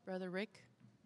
Brother Rick.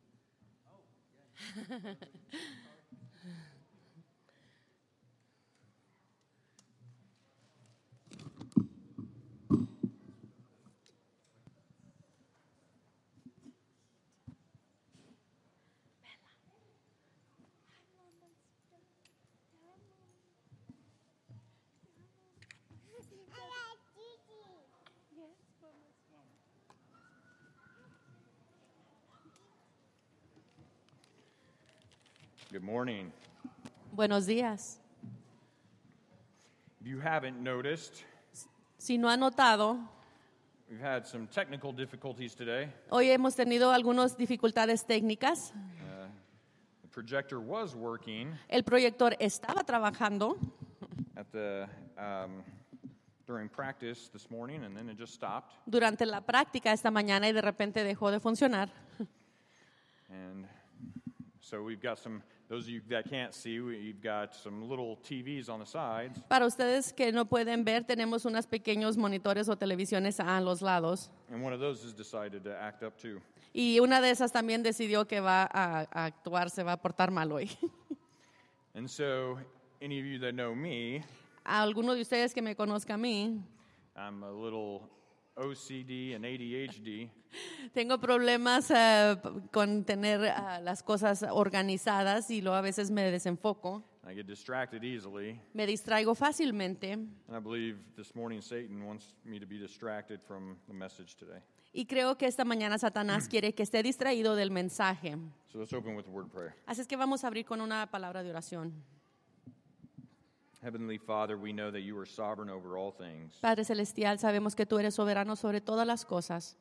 Good morning. Buenos días. If you haven't noticed, Si no ha notado, we've had some technical difficulties today. hoy hemos tenido algunas dificultades técnicas. The projector was working El proyector estaba trabajando at the during practice this morning, and then it just stopped. durante la práctica esta mañana y de repente dejó de funcionar. And so we've got some. Those of you that can't see, we've got some little TVs on the sides. Para ustedes que no pueden ver, tenemos unos pequeños monitores o televisiones a los lados. And one of those has decided to act up too. Y una de esas también decidió que va a actuar, se va a portar mal hoy. And so, any of you that know me, A alguno de ustedes que me conozca a mí, I'm a little OCD and ADHD. tengo problemas con tener las cosas organizadas y luego a veces me desenfoco. I get distracted easily. Me distraigo fácilmente And I believe this morning Satan wants me to be distracted from the message today. y creo que esta mañana Satanás quiere que esté distraído del mensaje. So let's open with a word of prayer. Así es que vamos a abrir con una palabra de oración. Heavenly Father, we know that you are sovereign over all things. Padre Celestial, sabemos que tú eres soberano sobre todas las cosas.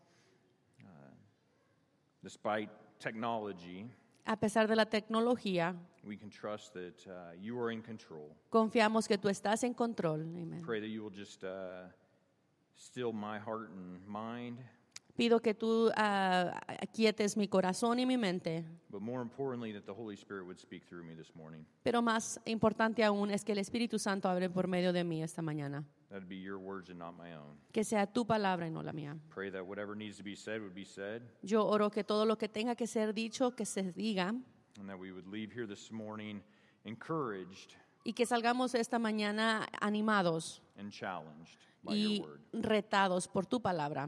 Despite technology, A pesar de la tecnología, we can trust that you are in control. confiamos que tú estás en control. Amén. Pray that you will just still my heart and mind, Pido que tú aquietes mi corazón y mi mente, but more importantly, that the Holy Spirit would speak through me this morning. pero más importante aún es que el Espíritu Santo hable por medio de mí esta mañana. That'd be your words and not my own. Que sea tu palabra y no la mía. Pray that whatever needs to be said would be said, Yo oro que todo lo que tenga que ser dicho, que se diga, and that we would leave here this morning encouraged y que salgamos esta mañana animados and challenged by y your word. retados por tu palabra.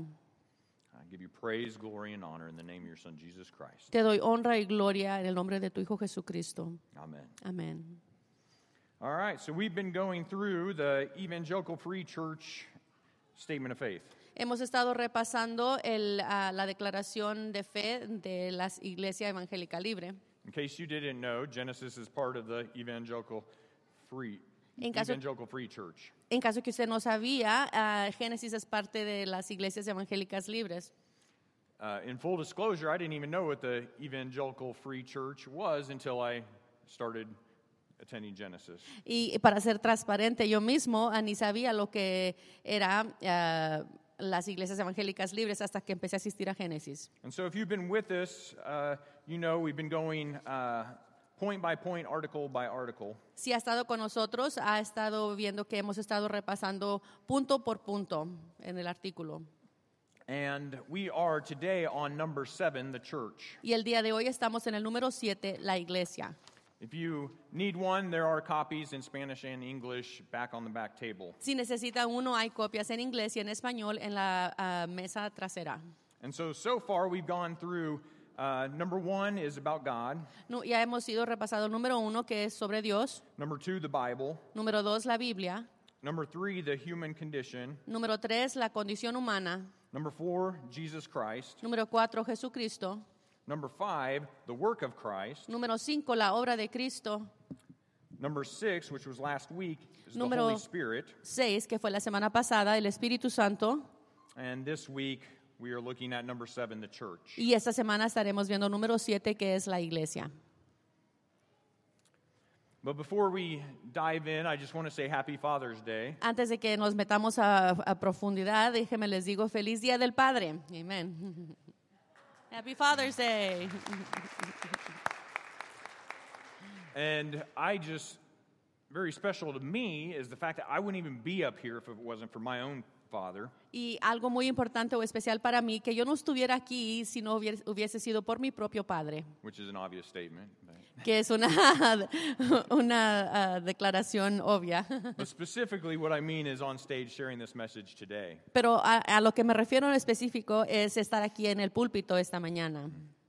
I give you praise, glory, and honor in the name of your Son, Jesus Christ. Te doy honra y gloria en el nombre de tu Hijo Jesucristo. Amen. Amén. All right, so we've been going through the Evangelical Free Church Statement of Faith. Hemos estado repasando la declaración de fe de la Iglesia Evangélica Libre. In case you didn't know, Genesis is part of the Evangelical Free Church. En caso que usted no sabía, Génesis es parte de las iglesias evangélicas libres. In full disclosure, I didn't even know what the Evangelical Free Church was until I started attending Genesis. Y para ser transparente, yo mismo ni sabía lo que era las iglesias evangélicas libres hasta que empecé a asistir a Génesis. And so if you've been with us, you know we've been going point by point, article by article. Si ha estado con nosotros, ha estado viendo que hemos estado repasando punto por punto en el artículo. And we are today on number 7, the church. Y el día de hoy estamos en el número 7, la iglesia. If you need one, there are copies in Spanish and English back on the back table. Si necesita uno, hay copias en inglés y en español en la mesa trasera. And so far we've gone through, number 1 is about God. No, ya hemos ido repasado número 1, que es sobre Dios. Number 2, the Bible. Número 2, la Biblia. Number 3, the human condition. Número 3, la condición humana. Number 4, Jesus Christ. Número 4, Jesucristo. Number 5, the work of Christ. Número 5, la obra de Cristo. Number 6, which was last week, is the Número Holy Spirit. 6, que fue la semana pasada, el Espíritu Santo. And this week we are looking at number 7, the church. Y esta semana estaremos viendo número 7, que es la iglesia. But before we dive in, I just want to say Happy Father's Day. Antes de que nos metamos a profundidad, déjenme les digo feliz Día del Padre. Amén. Happy Father's Day. And I just, very special to me is the fact that I wouldn't even be up here if it wasn't for my own father. Y algo muy importante o especial para mí, que yo no estuviera aquí si no hubiese sido por mi propio padre, Which is an obvious statement. que es una, declaración obvia. But specifically, what I mean is on stage sharing this message today. Pero a lo que me refiero en específico es estar aquí en el púlpito esta mañana.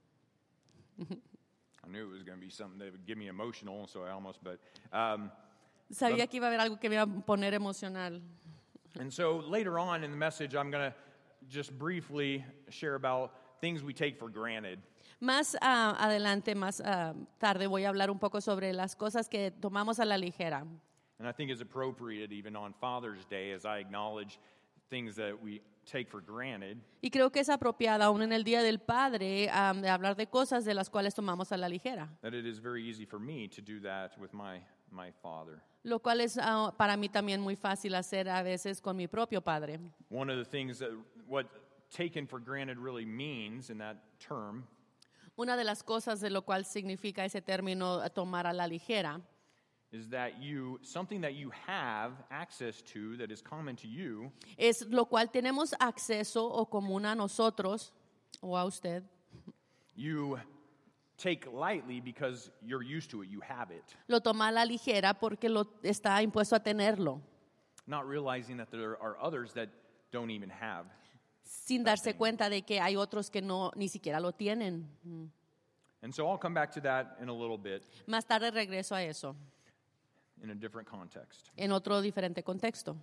I knew it was going to be something that would get me emotional, so I almost, but. Sabía que iba a haber algo que me iba a poner emocional. And so later on in the message, I'm going to just briefly share about things we take for granted. Más adelante, más tarde, voy a hablar un poco sobre las cosas que tomamos a la ligera. And I think it's appropriate even on Father's Day as I acknowledge things that we take for granted. Y creo que es apropiada aún en el Día del Padre de hablar de cosas de las cuales tomamos a la ligera. That it is very easy for me to do that with my father. Lo cual es para mí también muy fácil hacer a veces con mi propio padre. One of the things that what taken for granted really means in that term Una de las cosas de lo cual significa ese término tomar a la ligera is that something that you have access to that is common to you es lo cual tenemos acceso o común a nosotros o a usted. you take lightly because you're used to it, you have it. Lo toma a la ligera porque lo está impuesto a tenerlo, Not realizing that there are others that don't even have. sin darse cuenta de que hay otros que no ni siquiera lo tienen. And so I'll come back to that in a little bit Más tarde regreso a eso, in a different context. en otro diferente contexto.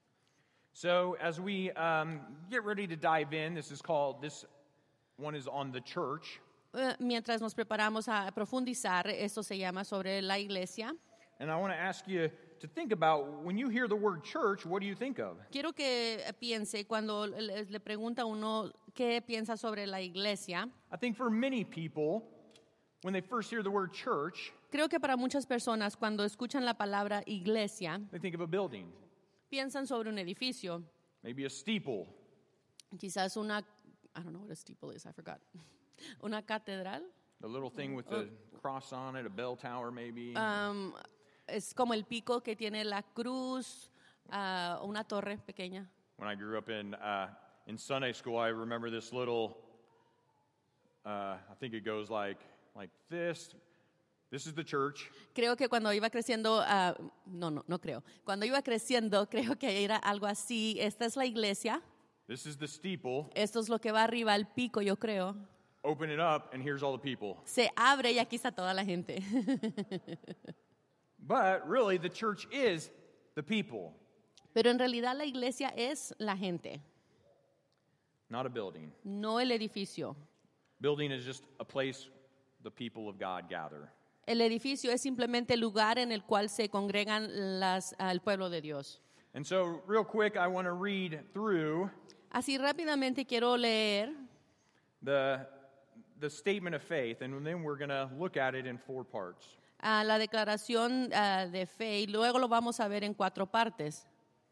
So as we get ready to dive in, this one is on the church. Mientras nos preparamos a profundizar, esto se llama sobre la iglesia. And I want to ask you to think about, when you hear the word church, what do you think of? Quiero que piense cuando le pregunta a uno qué piensa sobre la iglesia. I think for many people, when they first hear the word church, Creo que para muchas personas cuando escuchan la palabra iglesia, they think of a building, piensan sobre un edificio, maybe a steeple, quizás una, I don't know what a steeple is, I forgot. Una catedral. the little thing with the cross on it, a bell tower maybe. Es como el pico que tiene la cruz, una torre pequeña. When I grew up in Sunday school, I remember this little, I think it goes like this. This is the church. Creo que cuando iba creciendo, no creo. Cuando iba creciendo, creo que era algo así. Esta es la iglesia. This is the steeple. Esto es lo que va arriba al pico, yo creo. Open it up, and here's all the people. Se abre y aquí está toda la gente. But really, the church is the people, Pero en realidad la iglesia es la gente, not a building. no el edificio. Building is just a place the people of God gather. El edificio es simplemente el lugar en el cual se congregan el pueblo de Dios. And so, real quick, I want to read through Así rápidamente quiero leer the statement of faith, and then we're going to look at it in 4 parts. la declaración de fe y luego lo vamos a ver en 4 partes.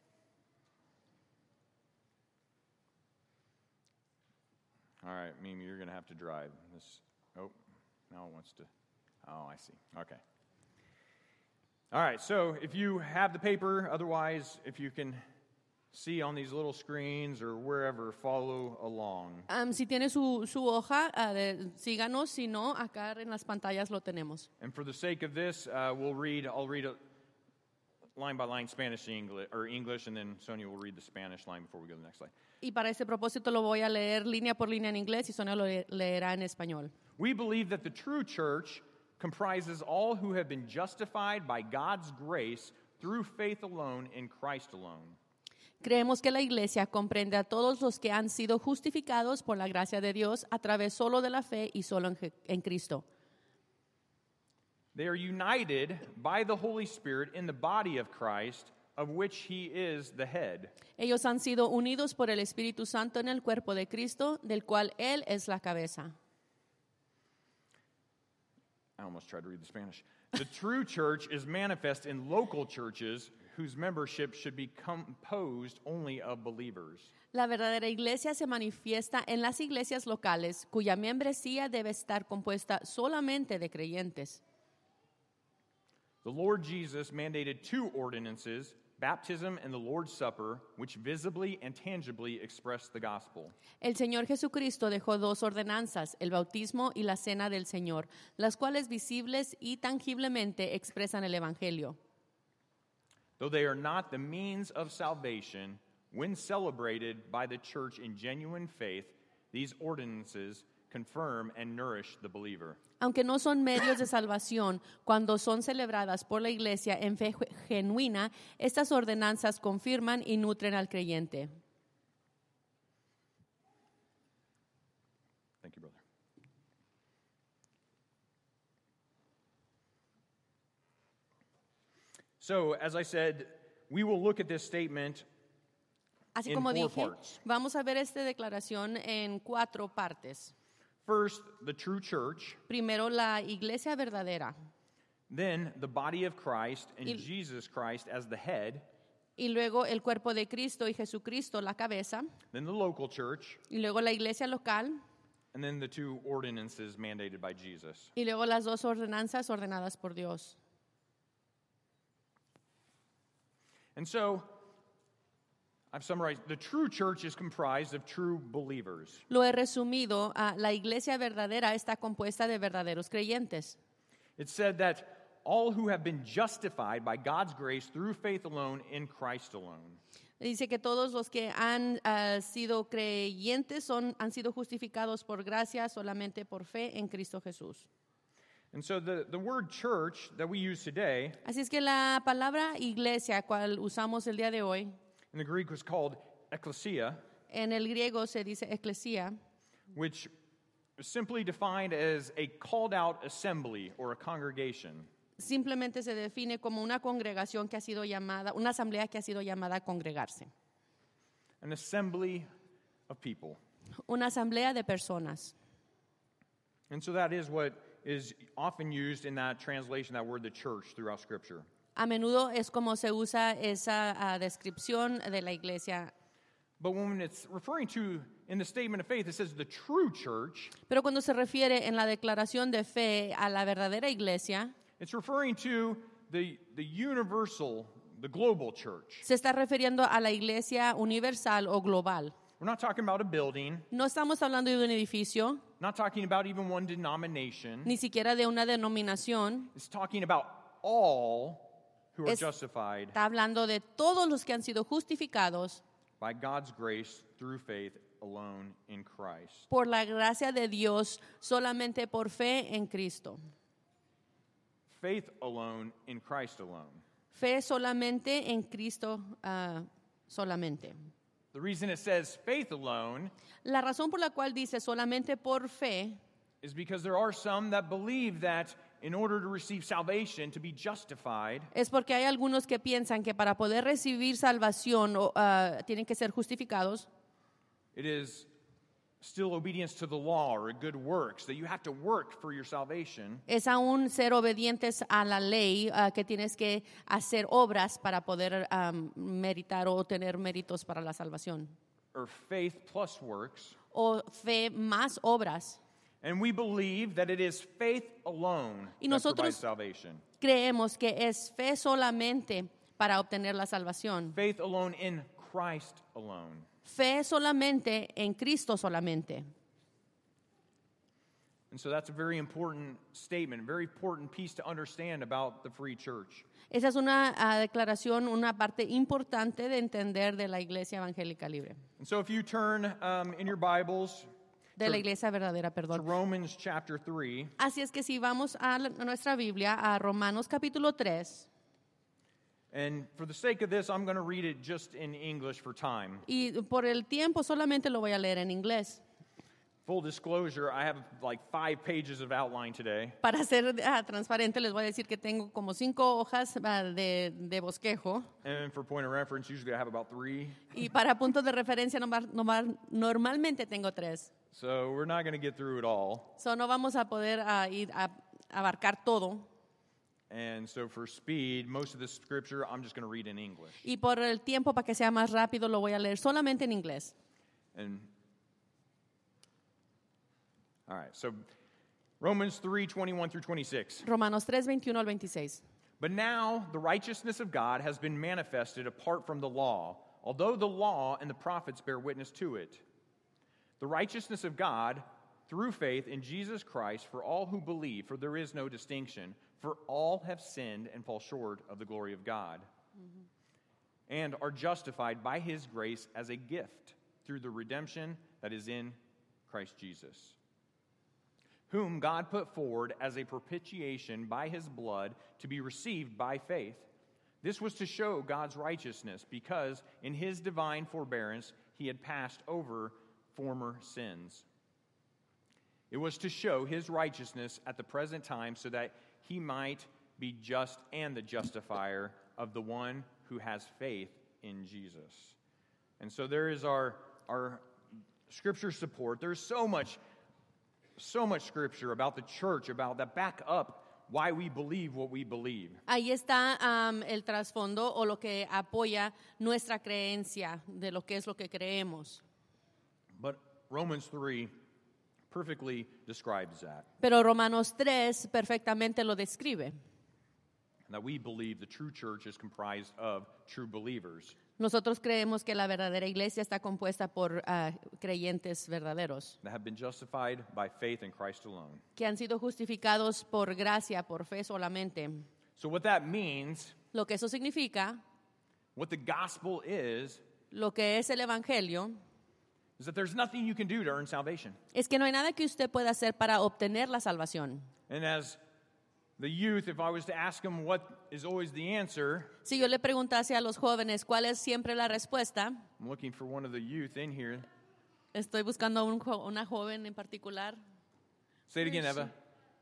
All right, Mimi, you're going to have to drive this. Oh, now it wants to. Oh, I see. Okay. All right, so if you have the paper, otherwise, if you can see on these little screens or wherever, follow along. Si tiene su hoja, síganos, si no, acá en las pantallas lo tenemos. And for the sake of this, I'll read a line by line Spanish to English, and then Sonia will read the Spanish line before we go to the next slide. Y para ese propósito lo voy a leer línea por línea en inglés y Sonia lo leerá en español. We believe that the true church comprises all who have been justified by God's grace through faith alone in Christ alone. Creemos que la iglesia comprende a todos los que han sido justificados por la gracia de Dios a través solo de la fe y solo en Cristo. They are united by the Holy Spirit in the body of Christ, of which he is the head. Ellos han sido unidos por el Espíritu Santo en el cuerpo de Cristo, del cual Él es la cabeza. I almost tried to read the Spanish. The true church is manifest in local churches whose membership should be composed only of believers. La verdadera iglesia se manifiesta en las iglesias locales, cuya membresía debe estar compuesta solamente de creyentes. The Lord Jesus mandated 2 ordinances, baptism and the Lord's Supper, which visibly and tangibly express the gospel. El Señor Jesucristo dejó dos ordenanzas, el bautismo y la cena del Señor, las cuales visibles y tangiblemente expresan el Evangelio. Though they are not the means of salvation, when celebrated by the church in genuine faith, these ordinances confirm and nourish the believer. Aunque no son medios de salvación, cuando son celebradas por la Iglesia en fe genuina, estas ordenanzas confirman y nutren al creyente. Thank you, brother. So, as I said, we will look at this statement Así in como four dije, parts. vamos a ver esta declaración en 4 partes. First, the true church, Primero, la iglesia verdadera. then the body of Christ and Y- Jesus Christ as the head, Y luego el cuerpo de Cristo y Jesucristo la cabeza. then the local church, Y luego la iglesia local. and then the two ordinances mandated by Jesus. Y luego las dos ordenanzas ordenadas por Dios. And so, I've summarized, the true church is comprised of true believers. Lo he resumido, la iglesia verdadera está compuesta de verdaderos creyentes. It said that all who have been justified by God's grace through faith alone in Christ alone. Dice que todos los que han sido creyentes han sido justificados por gracia solamente por fe en Cristo Jesús. And so the word church that we use today Así es que la palabra iglesia, cual usamos el día de hoy, in the Greek was called ecclesia, en el griego se dice eclesia, which is simply defined as a called out assembly or a congregation. simplemente se define como una congregación que ha sido llamada, una asamblea que ha sido llamada a congregarse. An assembly of people. Una asamblea de personas. And so that is what is often used in that translation, that word, the church, throughout Scripture. A menudo es como se usa esa descripción de la iglesia. But when it's referring to, in the statement of faith, it says the true church, Pero cuando se refiere en la declaración de fe a la verdadera iglesia, it's referring to the universal, the global church. se está refiriendo a la iglesia universal o global. We're not talking about a building, No estamos hablando de un edificio, not talking about even one denomination. ni siquiera de una denominación. It's talking about all who are Es- justified Está hablando de todos los que han sido justificados by God's grace through faith alone in Christ. por la gracia de Dios solamente por fe en Cristo. Faith alone in Christ alone. Fe solamente en Cristo solamente. The reason it says faith alone La razón por la cual dice solamente por fe is because there are some that believe that in order to receive salvation, to be justified, es porque hay algunos que piensan que para poder recibir salvación tienen que ser justificados. it is still obedience to the law or good works, that you have to work for your salvation. Es aún ser obedientes a la ley, que tienes que hacer obras para poder meritar o tener méritos para la salvación. Or faith plus works. O fe más obras. And we believe that it is faith alone Y that nosotros- provides salvation. Creemos que es fe solamente para obtener la salvación. Faith alone in Christ alone. Fe solamente en Cristo solamente. And so that's a very important statement, a very important piece to understand about the free church. Esa es una declaración, una parte importante de entender de la Iglesia Evangélica Libre. And so if you turn in your Bibles De la Iglesia Verdadera, to perdón. Romans chapter 3, Así es que si vamos a nuestra Biblia, a Romanos capítulo 3, and for the sake of this, I'm going to read it just in English for time. y por el tiempo solamente lo voy a leer en inglés. Full disclosure, I have like 5 pages of outline today. Para ser transparente, les voy a decir que tengo como 5 hojas de bosquejo. And for point of reference, usually I have about 3. Y para puntos de referencia, normalmente tengo 3. So we're not going to get through it all. So, no vamos a poder ir a abarcar todo. And so for speed, most of the scripture I'm just going to read in English. Y por el tiempo, para que sea más rápido, lo voy a leer solamente en inglés. And all right, so Romans 3:21 through 26. Romanos 3, 21 al 26. But now the righteousness of God has been manifested apart from the law, although the law and the prophets bear witness to it. The righteousness of God through faith in Jesus Christ for all who believe, for there is no distinction, for all have sinned and fall short of the glory of God, and are justified by his grace as a gift through the redemption that is in Christ Jesus, whom God put forward as a propitiation by his blood to be received by faith. This was to show God's righteousness, because in his divine forbearance he had passed over former sins. It was to show his righteousness at the present time, so that he might be just and the justifier of the one who has faith in Jesus. And so there is our scripture support. There's so much scripture about the church, about that back up why we believe what we believe. Ahí está el trasfondo o lo que apoya nuestra creencia de lo que es lo que creemos. But Romans 3 perfectly describes that. Pero Romanos 3 perfectamente lo describe. That we believe the true church is comprised of true believers. Nosotros creemos que la verdadera iglesia está compuesta por creyentes verdaderos, That have been justified by faith in Christ alone. que han sido justificados por gracia, por fe solamente. So what that means, Lo que eso significa, what the gospel is lo que es el evangelio, that there's nothing you can do to earn salvation. es que no hay nada que usted pueda hacer para obtener la salvación. And as the youth, if I was to ask them what is always the answer, Si yo le preguntase a los jóvenes cuál es siempre la respuesta, I'm looking for one of the youth in here. estoy buscando a una joven en particular. Say it again, Eva.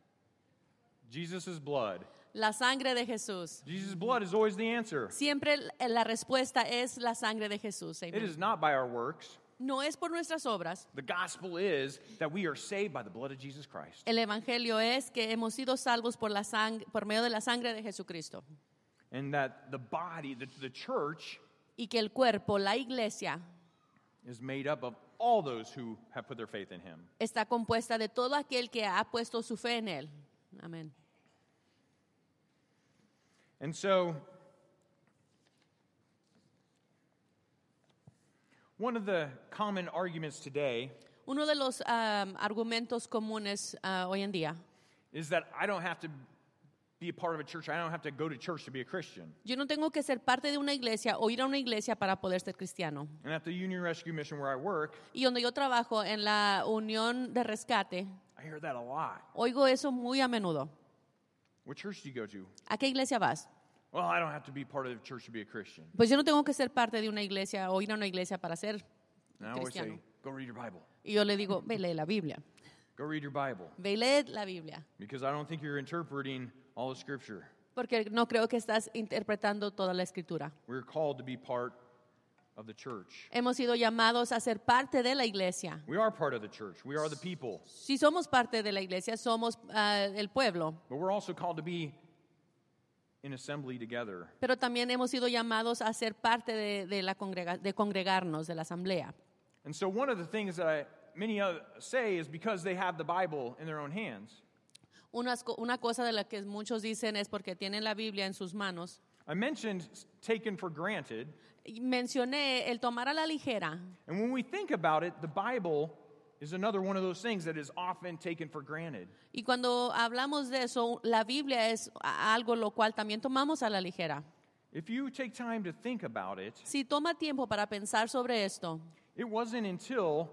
Jesus' blood. La sangre de Jesús. Jesus' blood is always the answer. Siempre la respuesta es la sangre de Jesús. It Amen. is not by our works. No es por nuestras obras. The gospel is that we are saved by the blood of Jesus Christ. El evangelio es que hemos sido salvos por medio de la sangre de Jesucristo. And that the body, the church, Y que el cuerpo, la iglesia, is made up of all those who have put their faith in him. está compuesta de todo aquel que ha puesto su fe en él. Amén. And so, one of the common arguments today Uno de los argumentos comunes hoy en día, is that I don't have to be a part of a church. I don't have to go to church to be a Christian. yo no tengo que ser parte de una iglesia o ir a una iglesia para poder ser cristiano. And at the Union Rescue Mission where I work, Y donde yo trabajo en la Unión de Rescate, I hear that a lot. oigo eso muy a menudo. What church do you go to? ¿A qué iglesia vas? Well, I don't have to be part of the church to be a Christian. Pues yo no tengo que ser parte de una iglesia o ir a una iglesia para ser And I always say, cristiano. go read your Bible. Y yo le digo, ve y lee la Biblia. Go read your Bible. Ve y lee la Biblia. Because I don't think you're interpreting all the Scripture. Porque no creo que estás interpretando toda la escritura. We're called to be part of the church. Hemos sido llamados a ser parte de la iglesia. We are part of the church. We are the people. Si somos parte de la iglesia, somos el pueblo. But we're also called to be in assembly together. Pero también hemos sido llamados a ser parte de congregarnos, de la asamblea. And so one of the things that many say is because they have the Bible in their own hands. Una cosa de la que muchos dicen es porque tienen la Biblia en sus manos. I mentioned taken for granted. Y mencioné el tomar a la ligera. And when we think about it, the Bible is another one of those things that is often taken for granted. Y cuando hablamos de eso, la Biblia es algo lo cual también tomamos a la ligera. If you take time to think about it, Si toma tiempo para pensar sobre esto, it wasn't until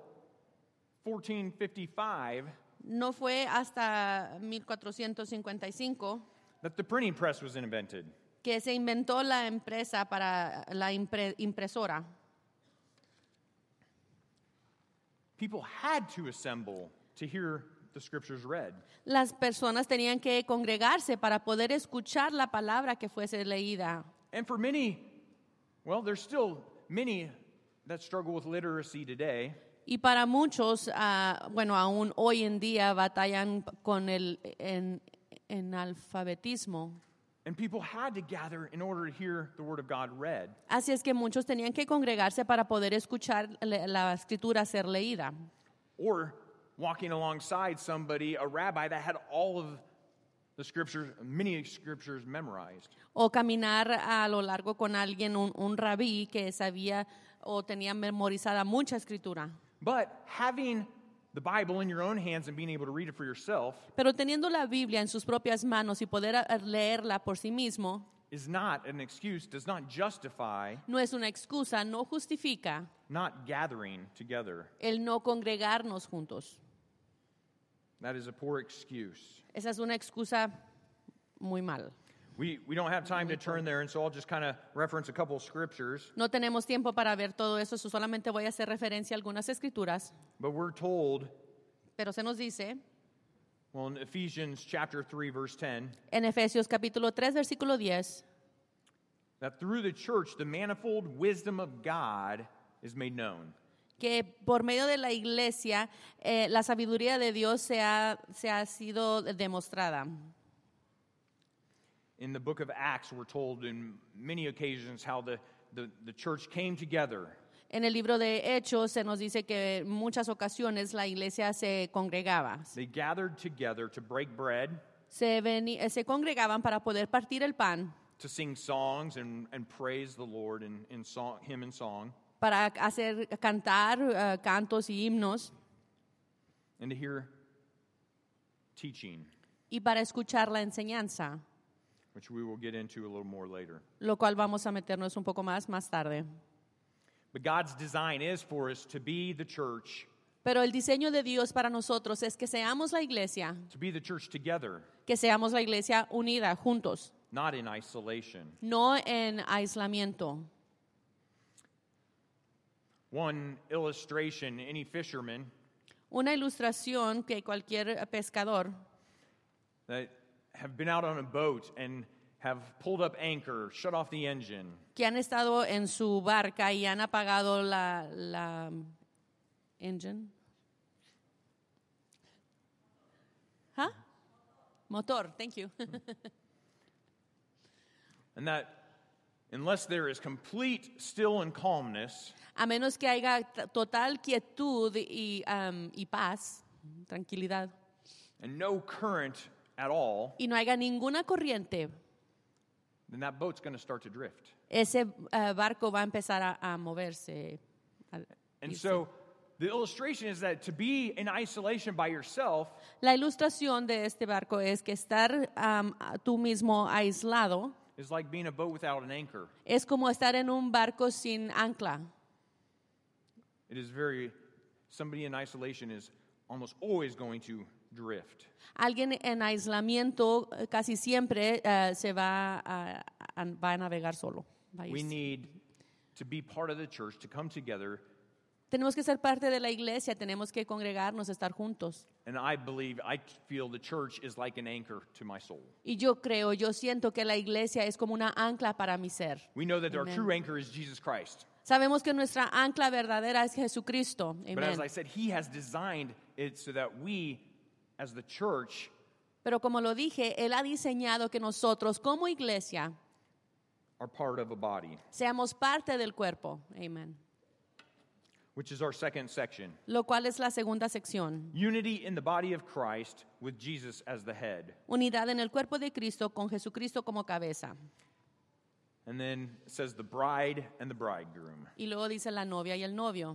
1455 no fue hasta 1455 that the printing press was invented. que se inventó la empresa para la impresora. People had to assemble to hear the scriptures read. Las personas tenían que congregarse para poder escuchar la palabra que fuese leída. And for many, well, there's still many that struggle with literacy today. Y para muchos, aún hoy en día batallan con el analfabetismo. And people had to gather in order to hear the word of God read. Así es que muchos tenían que congregarse para poder escuchar la escritura ser leída. Or walking alongside somebody, a rabbi that had all of the scriptures, many scriptures memorized. O caminar a lo largo con alguien, un rabí que sabía o tenía memorizada mucha escritura. But having the Bible in your own hands and being able to read it for yourself Pero teniendo la Biblia en sus propias manos y poder leerla por sí mismo, is not an excuse, does not justify no es una excusa, no justifica not gathering together. el no congregarnos juntos. That is a poor excuse. Esa es una excusa muy mal. We don't have time to turn there, and so I'll just kind of reference a couple of scriptures. No tenemos tiempo para ver todo eso, solamente voy a hacer referencia a algunas escrituras. But we're told, Pero se nos dice well, in Ephesians chapter 3, verse 10, en Efesios capítulo 3, versículo 10, that through the church the manifold wisdom of God is made known. que por medio de la iglesia la sabiduría de Dios se ha sido demostrada. In the book of Acts, we're told in many occasions how the church came together. En el libro de Hechos se nos dice que en muchas ocasiones la iglesia se congregaba. They gathered together to break bread, Se congregaban para poder partir el pan, to sing songs and praise the Lord in song, hymn and song, para cantar cantos y himnos and to hear teaching, y para escuchar la enseñanza, which we will get into a little more later. lo cual vamos a meternos un poco más tarde. But God's design is for us to be the church, Pero el diseño de Dios para nosotros es que seamos la iglesia, to be the church together, que seamos la iglesia unida, juntos, not in isolation. no en aislamiento. One illustration, any fisherman Una ilustración que cualquier pescador that have been out on a boat and have pulled up anchor, shut off the engine, que han estado en su barca y han apagado la engine. ¿Ah? Motor, thank you. and that unless there is complete still and calmness, A menos que haya total quietud y paz, tranquilidad, and no current at all, y no haya ninguna corriente, then that boat's going to start to drift. ese barco va a empezar a moverse. And so the illustration is that to be in isolation by yourself La ilustración de este barco es que estar tú mismo aislado is like being a boat without an anchor. es como estar en un barco sin ancla. It is somebody in isolation is almost always going to drift. Alguien en aislamiento casi siempre se va a navegar solo. Va a irse. We need to be part of the church, to come together. Tenemos que ser parte de la iglesia, tenemos que congregarnos, estar juntos. And I feel the church is like an anchor to my soul. Y yo siento que la iglesia es como una ancla para mi ser. We know that our Amen. true anchor is Jesus Christ. Sabemos que nuestra ancla verdadera es Jesucristo. But as I Amen. said, He has designed it so that we, as the church, Pero como lo dije, Él ha diseñado que nosotros como iglesia are part of a body, seamos parte del cuerpo. Amen. which is our second section. Lo cual es la segunda sección. Unity in the body of Christ with Jesus as the head. Unidad en el cuerpo de Cristo con Jesucristo como cabeza. And then it says the bride and the bridegroom. Y luego dice la novia y el novio.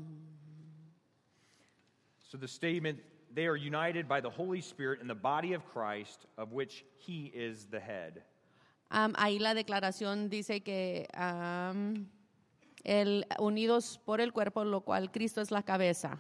So the statement, they are united by the Holy Spirit in the body of Christ, of which He is the head. Ahí la declaración dice que unidos por el cuerpo, lo cual Cristo es la cabeza.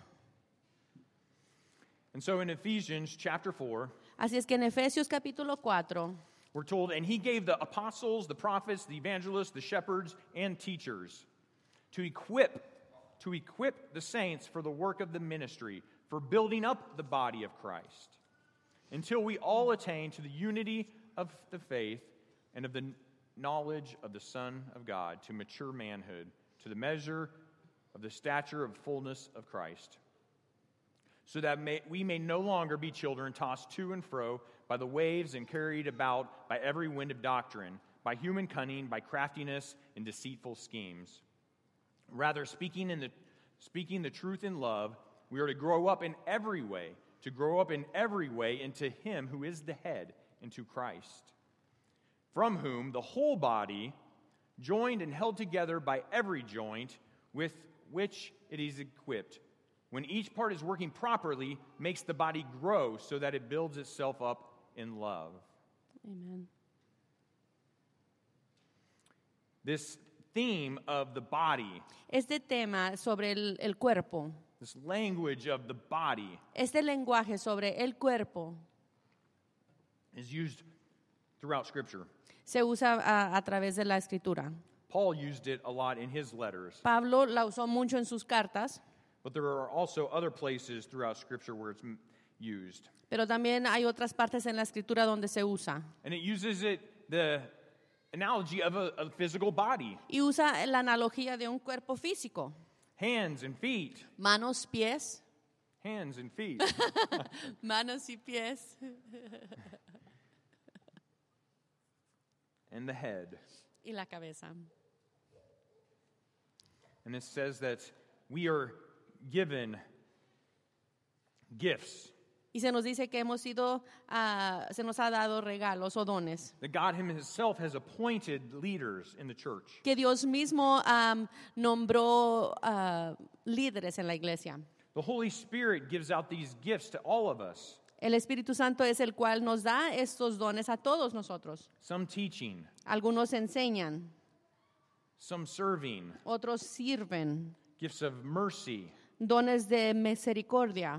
And so in Ephesians chapter 4, Así es que en Efesios capítulo 4 we're told, and He gave the apostles, the prophets, the evangelists, the shepherds, and teachers to equip the saints for the work of the ministry, for building up the body of Christ, until we all attain to the unity of the faith and of the knowledge of the Son of God, to mature manhood, to the measure of the stature of fullness of Christ, so that we may no longer be children tossed to and fro by the waves and carried about by every wind of doctrine, by human cunning, by craftiness and deceitful schemes. Rather, speaking the truth in love, we are to grow up in every way into Him who is the head, into Christ, from whom the whole body, joined and held together by every joint with which it is equipped, when each part is working properly, makes the body grow so that it builds itself up in love. Amen. This theme of the body, Este tema sobre el cuerpo, this language of the body, este lenguaje sobre el cuerpo is used throughout Scripture. se usa a través de la escritura. Paul used it a lot in his letters, Pablo la usó mucho en sus cartas, but there are also other places throughout Scripture where it's used. pero también hay otras partes en la escritura donde se usa. And it uses the analogy of a physical body, Y usa la analogía de un cuerpo físico. hands and feet, Manos, pies, hands and feet. manos y pies. And the head. Y la cabeza. And it says that we are given gifts, Y se nos dice que hemos sido, se nos ha dado regalos o dones. that God himself has appointed leaders in the church. Que Dios mismo nombró líderes en la iglesia. The Holy Spirit gives out these gifts to all of us. El Espíritu Santo es el cual nos da estos dones a todos nosotros. Some teaching, Algunos enseñan, some serving, otros sirven, gifts of mercy. dones de misericordia.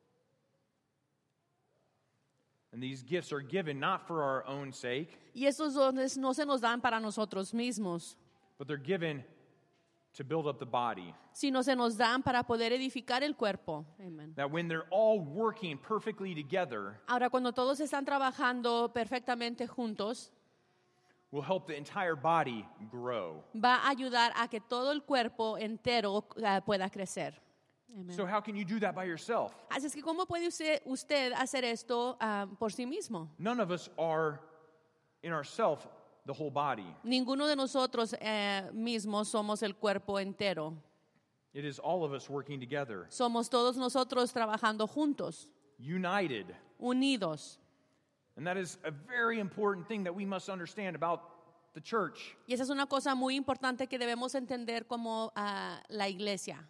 And these gifts are given not for our own sake, Y estos dones no se nos dan para nosotros mismos, but they're given to build up the body. sino se nos dan para poder edificar el cuerpo. Amen. That when they're all working perfectly together, Ahora, cuando todos están trabajando perfectamente juntos, will help the entire body grow. va a ayudar a que todo el cuerpo entero pueda crecer. Amen. So how can you do that by yourself? Así es que, ¿cómo puede usted hacer esto por sí mismo? None of us are in ourself the whole body. Ninguno de nosotros mismos somos el cuerpo entero. It is all of us working together, Somos todos nosotros trabajando juntos, united. unidos. And that is a very important thing that we must understand about the church. Y esa es una cosa muy importante que debemos entender como la iglesia.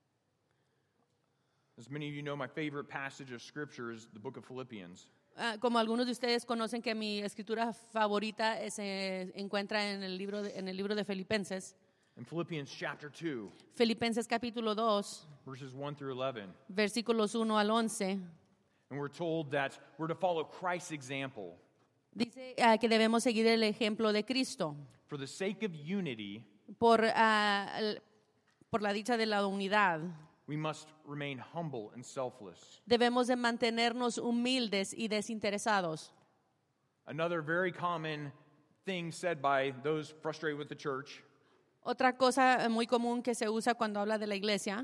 As many of you know, my favorite passage of Scripture is the book of Philippians. Como algunos de ustedes conocen que mi escritura favorita se encuentra en el libro de Filipenses. In Philippians chapter 2, Filipenses capítulo 2, verses 1 through 11. versículos 1 al 11. And we're told that we're to follow Christ's example. Dice que debemos seguir el ejemplo de Cristo For the sake of unity, por la dicha de la unidad. we must remain humble and selfless. Debemos de mantenernos humildes y desinteresados. Another very common thing said by those frustrated with the church Otra cosa muy común que se usa cuando habla de la iglesia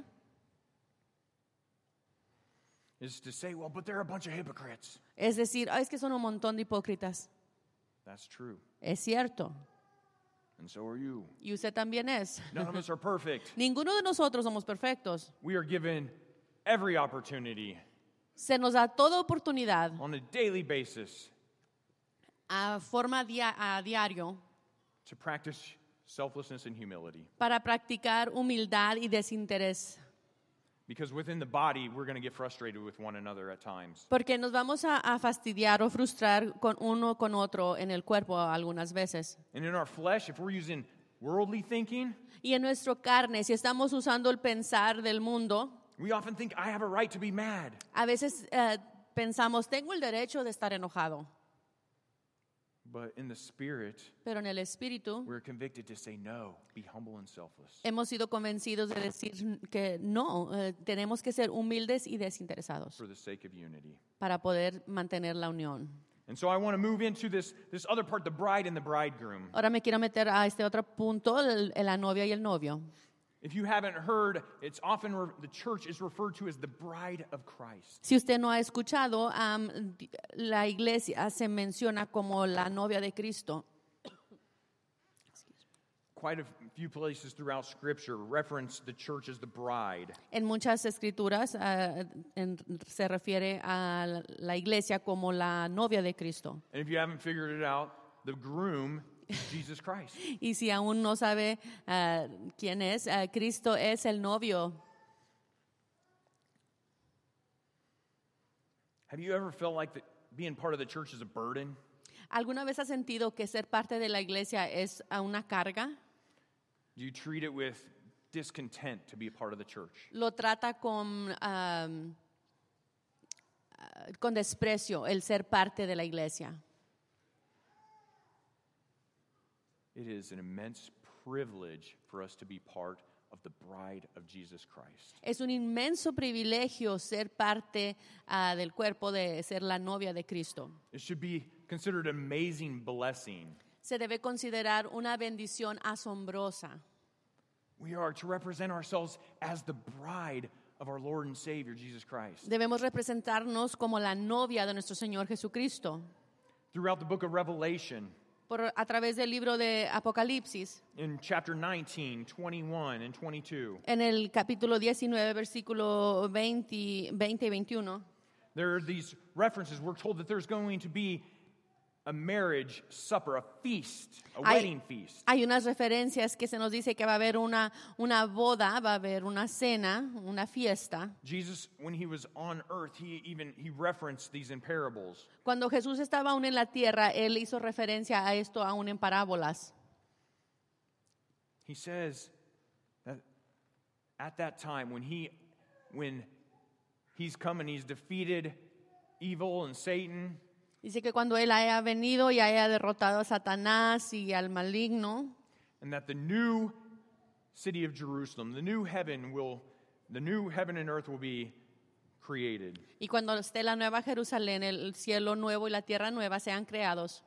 is to say, well, but they're a bunch of hypocrites. es decir, es que son un montón de hipócritas. That's true. Es cierto. And so are you. Y usted también es. None of us are perfect. Ninguno de nosotros somos perfectos. We are given every opportunity Se nos da toda oportunidad on a daily basis a diario to practice selflessness and humility. para practicar humildad y desinterés. Because within the body, we're going to get frustrated with one another at times. Porque nos vamos a fastidiar o frustrar con uno con otro en el cuerpo algunas veces. And in our flesh, if we're using worldly thinking, Y en nuestra carne, si estamos usando el pensar del mundo, we often think, I have a right to be mad. a veces pensamos, tengo el derecho de estar enojado. But in the spirit, Pero en el espíritu we're convicted to say, no, be humble and selfless. hemos sido convencidos de decir que no, tenemos que ser humildes y desinteresados For the sake of unity. para poder mantener la unión. And so I want to move into this other part, the bride and the bridegroom. Ahora me quiero meter a este otro punto, la novia y el novio. If you haven't heard, it's often the church is referred to as the bride of Christ. Si usted no ha escuchado, la iglesia se menciona como la novia de Cristo. quite a few places throughout Scripture reference the church as the bride. En muchas escrituras se refiere a la iglesia como la novia de Cristo. And if you haven't figured it out, the groom is Jesus Christ. Y si aún no sabe quién es, Cristo es el novio. Have you ever felt like being part of the church is a burden? ¿Alguna vez has sentido que ser parte de la iglesia es una carga? Do you treat it with discontent to be a part of the church? Lo trata con desprecio el ser parte de la iglesia. It is an immense privilege for us to be part of the bride of Jesus Christ. Es un inmenso privilegio ser parte del cuerpo, de ser la novia de Cristo. It should be considered an amazing blessing. Se debe considerar una bendición asombrosa. We are to represent ourselves as the bride of our Lord and Savior, Jesus Christ. Debemos representarnos como la novia de nuestro Señor Jesucristo. Throughout the book of Revelation, A través del libro de Apocalipsis, in chapter 19, 21, and 22, en el capítulo 19, versículo 20 y 21, there are these references. We're told that there's going to be a marriage supper, a feast, a wedding feast. Hay unas referencias que se nos dice que va a haber una boda, va a haber una cena, una fiesta. Jesus, when he was on earth, he referenced these in parables. Cuando Jesús estaba aún en la tierra, él hizo referencia a esto aún en parábolas. He says that at that time when he's come and he's defeated evil and Satan, Dice que cuando él haya venido y haya derrotado a Satanás y al maligno, and that the new city of Jerusalem, the new heaven and earth will be created. y cuando esté la nueva Jerusalén, el cielo nuevo y la tierra nueva sean creados,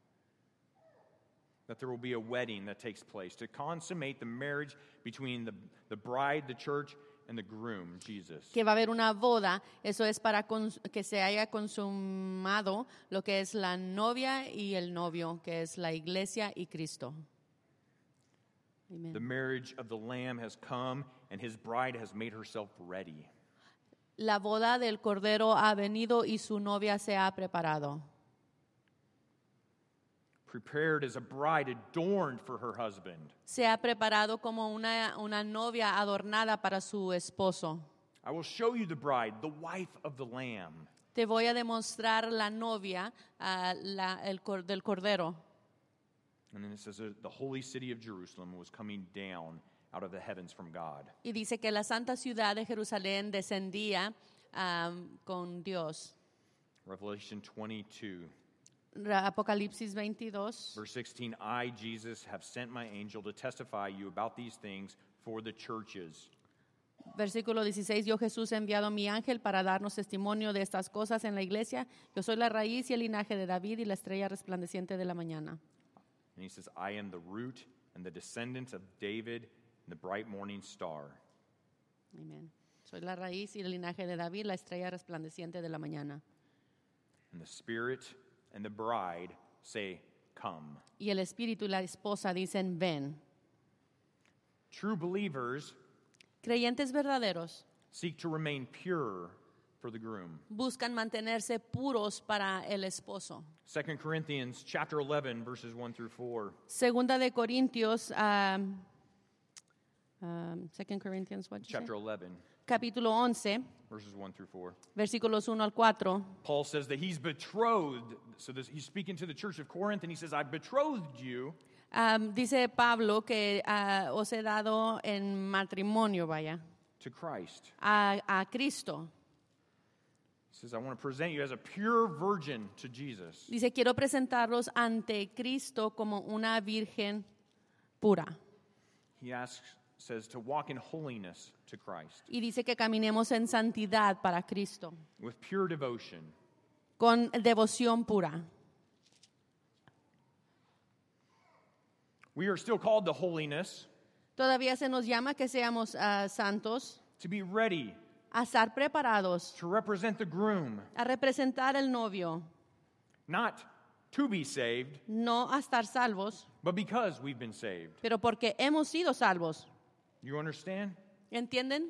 That there will be a wedding that takes place to consummate the marriage between the bride, the church, and the groom, Jesus. que va a haber una boda. Eso es para que se haya consumado lo que es la novia y el novio, que es la iglesia y Cristo. Amen. The marriage of the Lamb has come, and his bride has made herself ready. La boda del Cordero ha venido y su novia se ha preparado. Prepared as a bride adorned for her husband. Se ha preparado como una novia adornada para su esposo. I will show you the bride, the wife of the Lamb. Te voy a demostrar la novia del Cordero. And then it says that the holy city of Jerusalem was coming down out of the heavens from God. Y dice que la santa ciudad de Jerusalén descendía con Dios. Revelation 22. Apocalipsis 22. Verse 16, I, Jesus, have sent my angel to testify you about these things for the churches. Versículo 16, yo Jesús he enviado a mi ángel para darnos testimonio de estas cosas en la iglesia. Yo soy la raíz y el linaje de David y la estrella resplandeciente de la mañana. And he says, I am the root and the descendant of David and the bright morning star. Amén. Soy la raíz y el linaje de David, la estrella resplandeciente de la mañana. And the Spirit and the bride say, come. Y el espíritu y la esposa dicen, ven. True believers Creyentes verdaderos seek to remain pure for the groom. buscan mantenerse puros para el esposo. 2 Corinthians chapter 11, verses 1 through 4. Segunda de Corintios, 2 Corinthians, what did you say? Chapter 11, Capítulo 11, verses 1 through 4. versículos 1 al 4. Paul says that he's betrothed. So he's speaking to the church of Corinth, and he says, I betrothed you. Dice Pablo que os he dado en matrimonio, vaya, To Christ. a Cristo. He says, I want to present you as a pure virgin to Jesus. Dice, quiero presentarlos ante Cristo como una virgen pura. He says to walk in holiness to Christ, Y dice que caminemos en santidad para Cristo, with pure devotion. con devoción pura. We are still called to holiness, Todavía se nos llama que seamos santos, to be ready, a estar preparados, to represent the groom, a representar el novio, not to be saved, no a estar salvos, but because we've been saved. pero porque hemos sido salvos. You understand? ¿Entienden?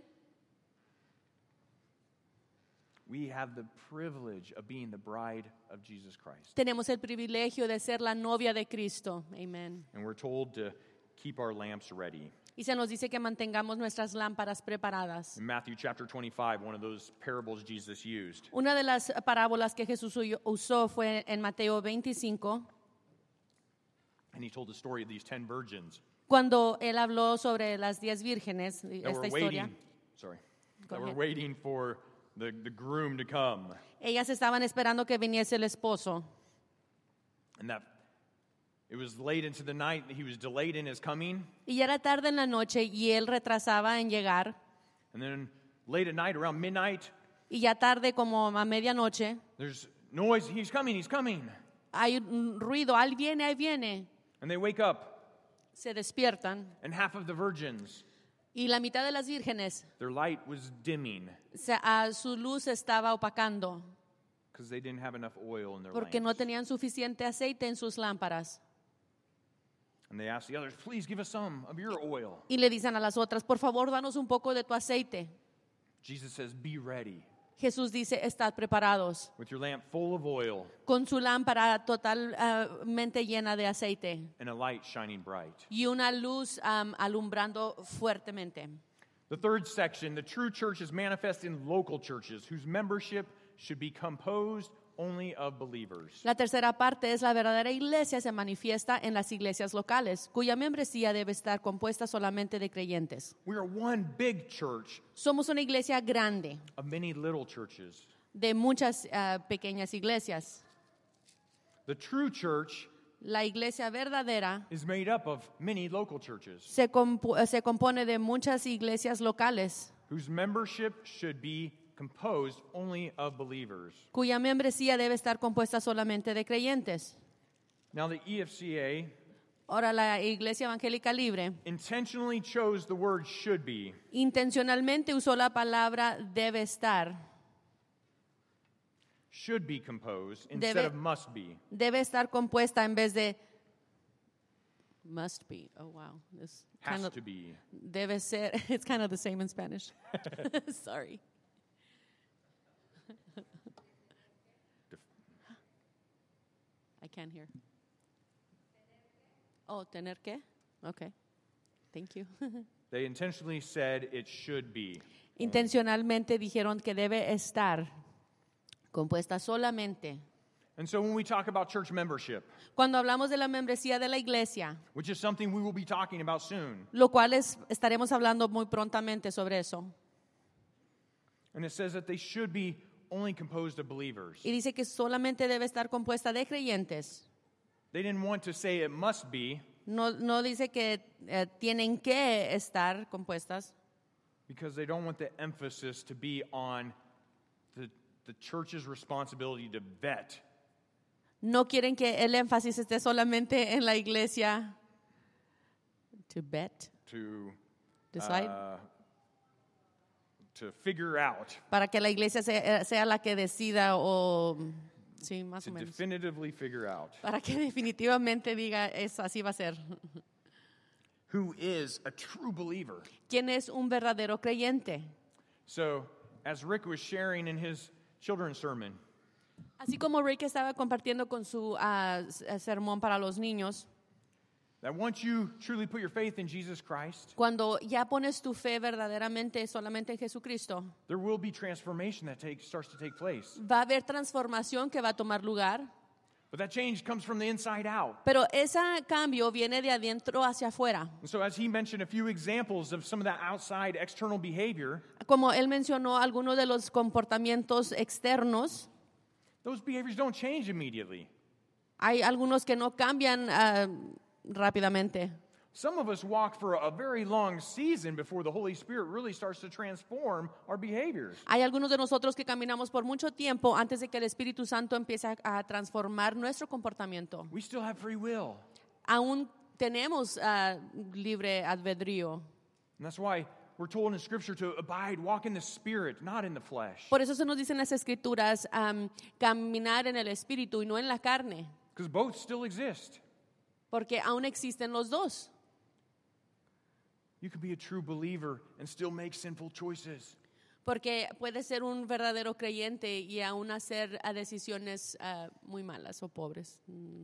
We have the privilege of being the bride of Jesus Christ. Tenemos el privilegio de ser la novia de Cristo. Amen. And we're told to keep our lamps ready. Y se nos dice que mantengamos nuestras lámparas preparadas. In Matthew chapter 25, one of those parables Jesus used, Una de las parábolas que Jesús usó fue en Mateo 25, and he told the story of these 10 virgins cuando él habló sobre las 10 vírgenes, that esta were historia. that were ahead. waiting for the groom to come. Ellas estaban esperando que viniese el esposo. And that it was late into the night, he was delayed in his coming. Y ya era tarde en la noche y él retrasaba en llegar. And then late at night, around midnight, Y ya tarde, como a medianoche, there's noise, he's coming. hay un ruido, ahí viene. And they wake up, Se despiertan. and half of the virgins, Y la mitad de las vírgenes, their light was dimming su luz estaba opacando because they didn't have enough oil in their porque no lamps. tenían suficiente aceite en sus lámparas. And they asked the others, please give us some of your oil. Y le dicen a las otras, por favor, danos un poco de tu aceite. Jesus says, be ready Jesús dice, estad preparados, with your lamp full of oil con su lámpara totalmente llena de aceite and a light shining bright. y una luz alumbrando fuertemente. The third section, the true church is manifest in local churches whose membership should be composed only of believers. La tercera parte es la verdadera iglesia se manifiesta en las iglesias locales, cuya membresía debe estar compuesta solamente de creyentes. We are one big church Somos una iglesia grande, of many little churches. de muchas pequeñas iglesias. The true church La iglesia verdadera is made up of many local churches se compone de muchas iglesias locales, whose membership should be composed only of believers. cuya membresía debe estar compuesta solamente de creyentes. Now, the EFCA Ahora, la Iglesia Evangélica Libre intentionally chose the word should be intencionalmente usó la palabra debe estar. should be composed instead Debe- of must be. Debe estar compuesta en vez de must be. Oh, wow. This Has kind of, to be. debe ser. It's kind of the same in Spanish. Sorry. I can't hear. Oh, tener que? Okay. Thank you. They intentionally said it should be. Intencionalmente dijeron que debe estar compuesta solamente. And so when we talk about church membership, Cuando hablamos de la membresía de la iglesia, which is something we will be talking about soon, lo cual estaremos hablando muy prontamente sobre eso. and it says that they should be only composed of believers. Y dice que solamente debe estar compuesta de creyentes. They didn't want to say it must be No dice que tienen que estar compuestas, because they don't want the emphasis to be on the church's responsibility to vet. no quieren que el énfasis esté solamente en la iglesia. To bet, To decide. to figure out, Para que la iglesia sea la que decida o... Sí, más to o menos. definitively figure out Para que definitivamente diga, así va a ser. who is a true believer. ¿Quién es un verdadero creyente? So, as Rick was sharing in his children's sermon, Así como Rick estaba compartiendo con su sermón para los niños, that once you truly put your faith in Jesus Christ, cuando ya pones tu fe verdaderamente solamente en Jesucristo, there will be transformation that starts to take place. va a haber transformación que va a tomar lugar, But that change comes from the inside out. pero ese cambio viene de adentro hacia afuera. And so, as he mentioned a few examples of some of that outside external behavior, Como él mencionó algunos de los comportamientos externos, those behaviors don't change immediately. hay algunos que no cambian rápidamente. Some of us walk for a very long season before the Holy Spirit really starts to transform our behaviors. Hay algunos de nosotros que caminamos por mucho tiempo antes de que el Espíritu Santo empiece a transformar nuestro comportamiento. We still have free will. Aún tenemos libre albedrío. And that's why we're told in Scripture to abide, walk in the Spirit, not in the flesh. Por eso se nos dice en las Escrituras caminar en el Espíritu y no en la carne. Because both still exist. Porque aún existen los dos. You can be a true believer and still make sinful choices. Porque puedes ser un verdadero creyente y aún hacer decisiones muy malas o pobres.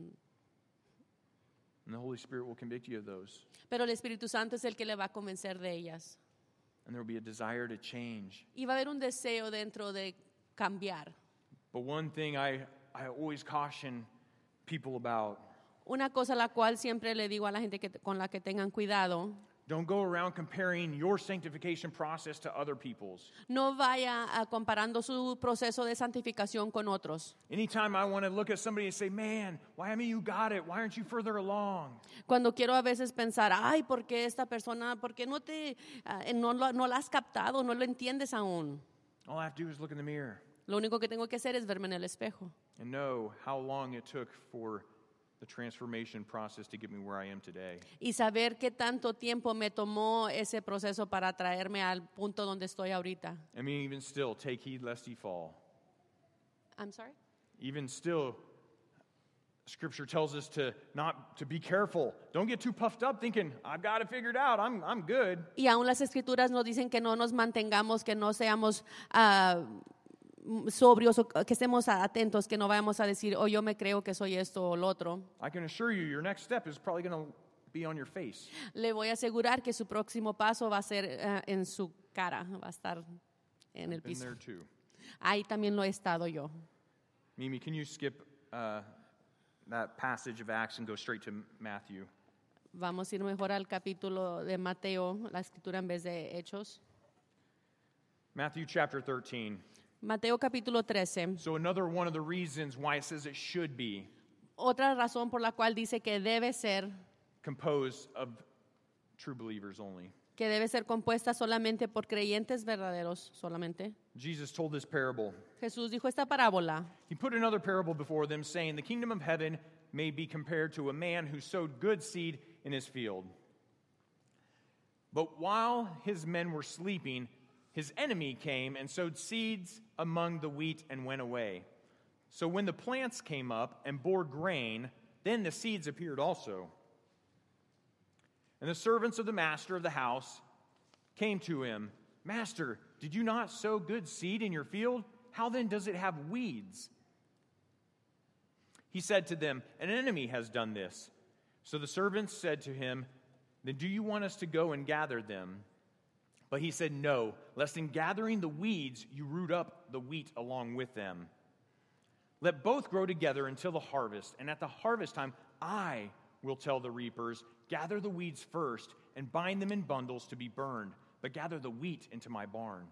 And the Holy Spirit will convict you of those. Pero el Espíritu Santo es el que le va a convencer de ellas. And there will be a desire to change. Y va a haber un deseo dentro de cambiar. But one thing I always caution people about, Una cosa la cual siempre le digo a la gente con la que tengan cuidado, don't go around comparing your sanctification process to other people's. no vaya comparando su proceso de santificación con otros. Anytime I want to look at somebody and say, man, why haven't you got it? Why aren't you further along? Cuando quiero a veces pensar, ay, ¿por qué esta persona, por qué no la has captado, no lo entiendes aún? All I have to do is look in the mirror Lo único que tengo que hacer es verme en el espejo and know how long it took for the transformation process to get me where I am today. y saber qué tanto tiempo me tomó ese proceso para traerme al punto donde estoy ahorita. I mean, even still, take heed lest ye fall. I'm sorry? Even still, Scripture tells us to be careful. Don't get too puffed up thinking, I've got it figured out, I'm good. Y aún las escrituras nos dicen que no nos mantengamos, que no seamos sobrios o que estemos atentos, que no vayamos a decir, yo me creo que soy esto o lo otro. I can assure you, your next step is probably going to be on your face. Le voy a asegurar que su próximo paso va a ser en su cara, va a estar en el Been piso. there too. Ahí también lo he estado yo. Mimi, can you skip that passage of Acts and go straight to Matthew? Vamos a ir mejor al capítulo de Mateo, la escritura en vez de Hechos. Matthew chapter 13. Mateo capítulo 13. So another one of the reasons why it says it should be Otra razón por la cual dice que debe ser true believers only. que debe ser compuesta solamente por creyentes verdaderos, solamente. Jesus told this parable. Jesús dijo esta parábola. He put another parable before them, saying, the kingdom of heaven may be compared to a man who sowed good seed in his field. But while his men were sleeping, his enemy came and sowed seeds among the wheat and went away. So when the plants came up and bore grain, then the seeds appeared also. And the servants of the master of the house came to him, Master, did you not sow good seed in your field? How then does it have weeds? He said to them, An enemy has done this. So the servants said to him, Then do you want us to go and gather them? But he said, No, lest in gathering the weeds you root up the wheat along with them. Let both grow together until the harvest, and at the harvest time I will tell the reapers, Gather the weeds first, and bind them in bundles to be burned, but gather the wheat into my barn.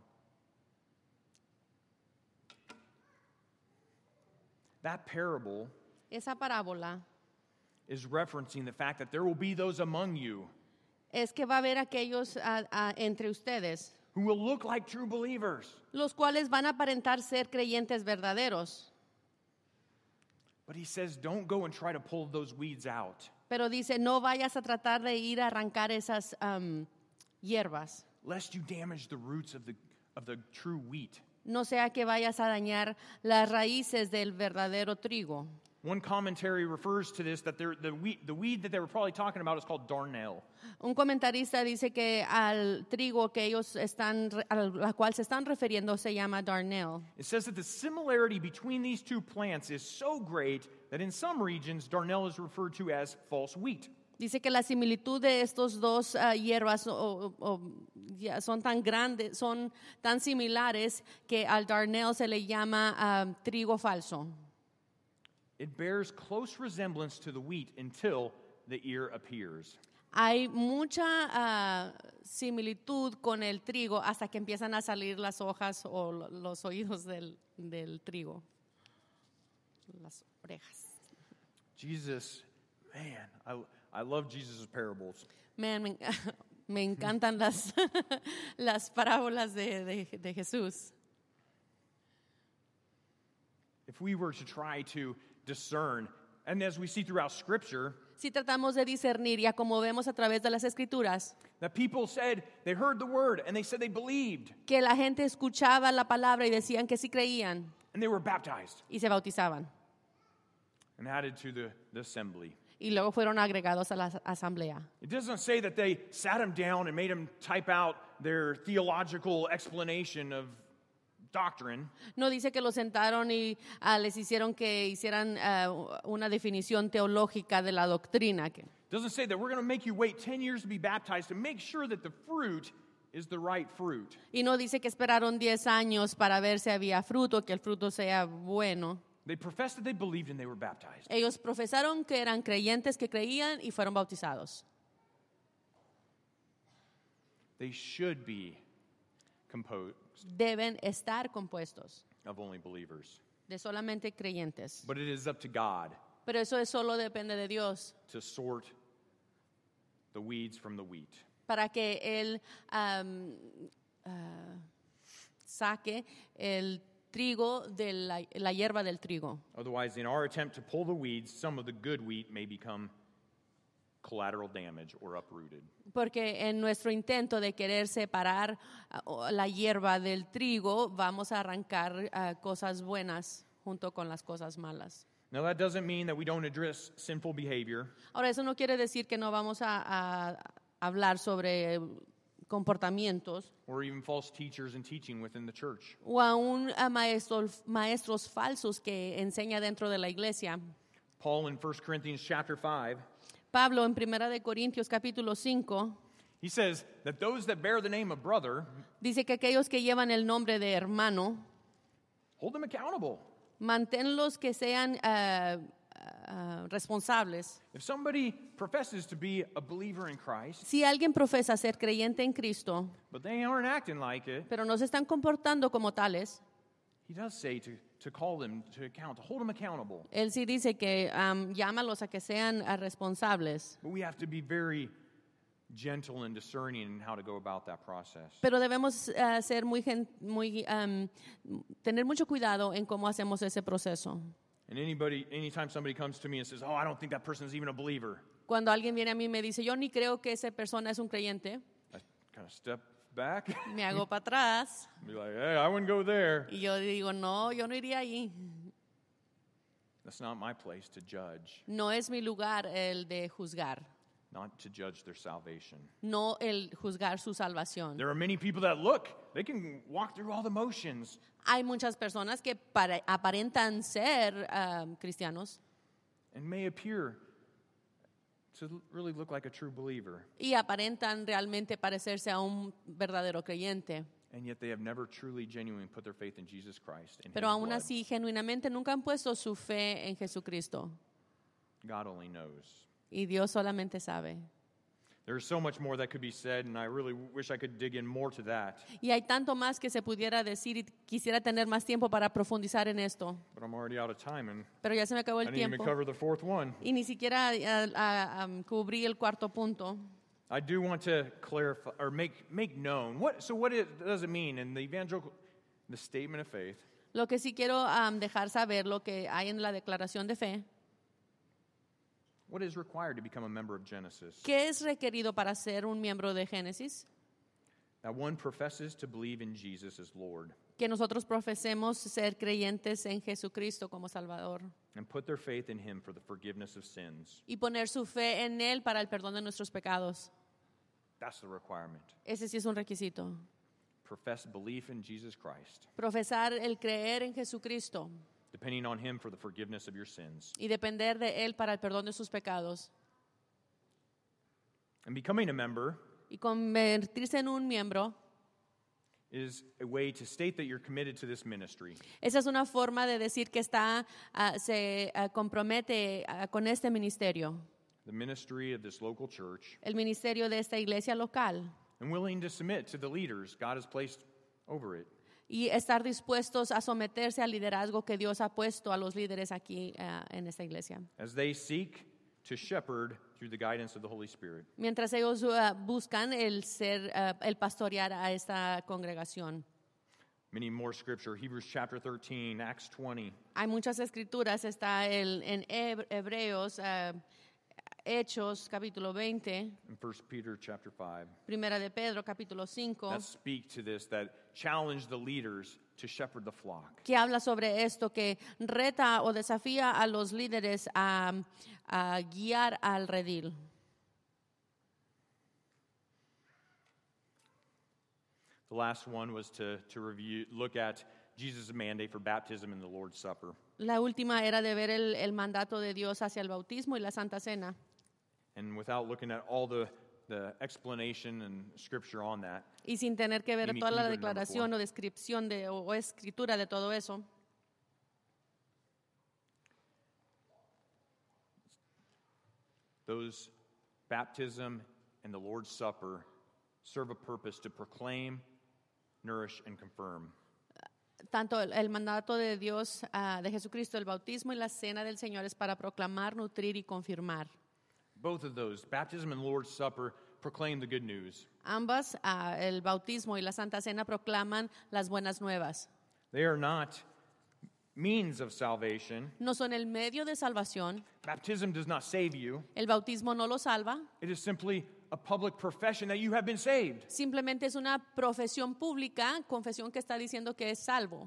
That parable Esa parábola is referencing the fact that there will be those among you es que va a haber aquellos entre ustedes, who will look like true believers. los cuales van a aparentar ser creyentes verdaderos. But he says, don't go and try to pull those weeds out. Pero dice, no vayas a tratar de ir a arrancar esas hierbas. Lest you damage the roots of the true wheat. No sea que vayas a dañar las raíces del verdadero trigo. One commentary refers to this, that the weed that they were probably talking about is called darnel. Un comentarista dice que al trigo que ellos a la cual se están refiriendo se llama darnel. It says that the similarity between these two plants is so great that in some regions, darnel is referred to as false wheat. Dice que la similitud de estos dos hierbas son tan grandes, son tan similares que al darnel se le llama trigo falso. It bears close resemblance to the wheat until the ear appears. Hay mucha similitud con el trigo hasta que empiezan a salir las hojas o los oídos del trigo, las orejas. Jesus, man, I love Jesus' parables. Man, me encantan las parábolas de Jesús. If we were to try to discern, and as we see throughout Scripture, Si tratamos de discernir, ya como vemos a través de las Escrituras, that people said they heard the word and they said they believed que la gente escuchaba la palabra y decían que sí creían and they were baptized. y se bautizaban. and added to the assembly. Y luego fueron agregados a la asamblea. It doesn't say that they sat him down and made him type out their theological explanation of doctrine. No dice que los sentaron y les hicieron que hicieran una definición teológica de la doctrina. It doesn't say that we're going to make you wait 10 years to be baptized to make sure that the fruit is the right fruit. Y no dice que esperaron 10 años para ver si había fruto, que el fruto sea bueno. They professed that they believed and they were baptized. Ellos profesaron que eran creyentes que creían y fueron bautizados. They should be composed Deben estar compuestos of only believers. de solamente creyentes. But it is up to God Pero eso solo depende de Dios, to sort the weeds from the wheat. para que Él saque el trigo de la hierba del trigo. Otherwise, in our attempt to pull the weeds, some of the good wheat may become collateral damage or uprooted. Porque en nuestro intento de querer separar la hierba del trigo, vamos a arrancar cosas buenas junto con las cosas malas. Now, that doesn't mean that we don't address sinful behavior. Ahora, eso no quiere decir que no vamos a hablar sobre comportamientos Or even false teachers and teaching within the church. o aún a maestros falsos que enseña dentro de la iglesia. Paul in 1 Corinthians chapter 5, Pablo en 1 de Corintios capítulo 5 he says that those that bear the name of brother, dice que aquellos que llevan el nombre de hermano, hold them accountable. manténlos que sean responsables. If somebody professes to be a believer in Christ, Si alguien profesa ser creyente en Cristo, but they aren't acting like it, pero no se están comportando como tales, he does say to call them to account, to hold them accountable. él sí dice que llámalos a que sean responsables. But we have to be very gentle and discerning in how to go about that process. Pero debemos ser tener mucho cuidado en cómo hacemos ese proceso. And anytime somebody comes to me and says, "Oh, I don't think that person's even a believer," Cuando alguien viene a mí y me dice, yo ni creo que esa persona es un creyente, I kind of step back, me hago para atrás be like, "Hey, I wouldn't go there." y yo digo, no, yo no iría allí. That's not my place to judge, No es mi lugar el de juzgar, not to judge their salvation. no el juzgar su salvación. There are many people that look, they can walk through all the motions, Hay muchas personas que aparentan ser cristianos and may appear to really look like a true believer, y aparentan realmente parecerse a un verdadero creyente. and yet they have never truly, genuinely put their faith in Jesus Christ and Pero His aún blood. así, genuinamente nunca han puesto su fe en Jesucristo. God only knows. Y Dios solamente sabe. There's so much more that could be said, and I really wish I could dig in more to that, Y hay tanto más que se pudiera decir y quisiera tener más tiempo para profundizar en esto. but I'm already out of time, and Pero ya se me acabó I el didn't even tiempo. cover the fourth one. Y ni siquiera cubrí el cuarto punto. I do want to clarify or make known what does it mean in the evangelical, the statement of faith, Lo que sí quiero dejar saber, lo que hay en la declaración de fe, what is required to become a member of Genesis. ¿qué es requerido para ser un miembro de Génesis? That one professes to believe in Jesus as Lord Que nosotros profesemos ser creyentes en Jesucristo como Salvador and put their faith in Him for the forgiveness of sins. y poner su fe en Él para el perdón de nuestros pecados. That's the requirement. Ese sí es un requisito. Profess belief in Jesus Christ, Profesar el creer en Jesucristo depending on Him for the forgiveness of your sins. y depender de Él para el perdón de sus pecados. And becoming a member Y convertirse en un miembro, is a way to state that you're committed to this ministry. esa es una forma de decir que se compromete con este ministerio, The ministry of this local church, el ministerio de esta iglesia local, and willing to submit to the leaders God has placed over it. y estar dispuestos a someterse al liderazgo que Dios ha puesto a los líderes aquí en esta iglesia. As they seek to shepherd through the guidance of the Holy Spirit. Mientras ellos buscan el pastorear a esta congregación. Many more scripture, Hebrews chapter 13, Acts 20, Hay muchas escrituras, está en Hebreos, Hechos capítulo 20, and 1 Peter chapter 5, Primera de Pedro capítulo 5, that speak to this, that challenge the leaders to shepherd the flock. que habla sobre esto, que reta o desafía a los líderes a guiar al redil. The last one was to look at Jesus' mandate for baptism and the Lord's Supper. La última era de ver el mandato de Dios hacia el bautismo y la Santa Cena. And without looking at all the explanation and scripture on that, Y sin tener que ver Give me toda la key verse number declaración o descripción o escritura de todo eso, those baptism and the Lord's Supper serve a purpose to proclaim, nourish, and confirm. tanto el mandato de Dios, de Jesucristo, el bautismo y la cena del Señor es para proclamar, nutrir y confirmar. Both of those, baptism and Lord's Supper, proclaim the good news. Ambas, el bautismo y la Santa Cena, proclaman las buenas nuevas. They are not means of salvation. No son el medio de salvación. Baptism does not save you. El bautismo no lo salva. It is simply a public profession that you have been saved. Simplemente es una profesión pública, confesión que está diciendo que es salvo.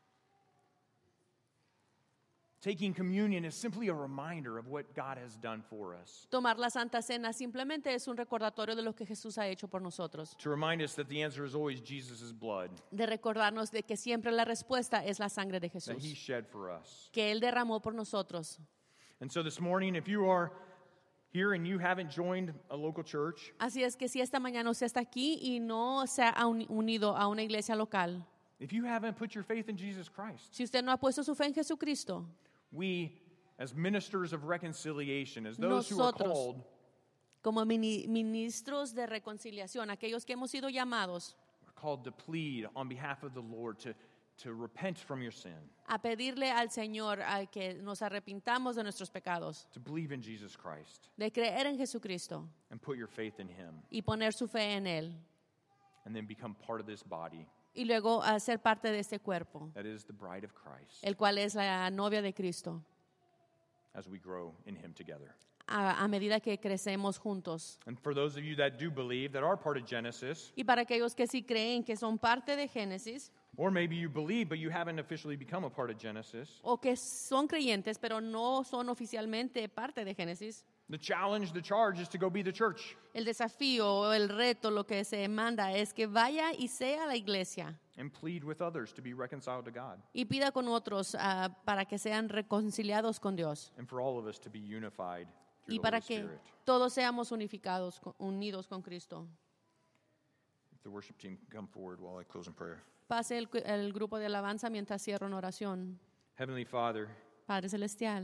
Taking communion is simply a reminder of what God has done for us. Tomar la Santa Cena simplemente es un recordatorio de lo que Jesús ha hecho por nosotros. To remind us that the answer is always Jesus' blood De recordarnos de que siempre la respuesta es la sangre de that He Jesús, shed for us. que Él derramó por nosotros. And so this morning, if you are here and you haven't joined a local church, Así es que si esta mañana usted está aquí y no se ha unido a una iglesia local, if you haven't put your faith in Jesus Christ, si usted no ha puesto su fe en Jesucristo, we, as ministers of reconciliation, as those who are Nosotros. called, como ministros de reconciliación, aquellos que hemos sido llamados are called to plead on behalf of the Lord to repent from your sin, a pedirle al Señor a que nos arrepintamos de nuestros pecados, to believe in Jesus Christ, de creer en Jesucristo and put your faith in Him, y poner su fe en Él, and then become part of this body y luego a ser parte de este cuerpo, that is the bride of Christ, el cual es la novia de Cristo, as we grow in Him together. a medida que crecemos juntos. And for those of you that do believe, that are part of Genesis, Y para aquellos que sí creen que son parte de Génesis, or maybe you believe but you haven't officially become a part of Genesis, o que son creyentes pero no son oficialmente parte de Génesis, the challenge, the charge is to go be the church. el desafío o el reto, lo que se manda es que vaya y sea la iglesia And plead with others to be reconciled to God. y pida con otros para que sean reconciliados con Dios And for all of us to be unified through y the para Holy que Spirit. todos seamos unificados, unidos con Cristo. If the worship team can come forward while I close in prayer. Pase el grupo de alabanza mientras cierro en oración. Heavenly Father, Padre Celestial,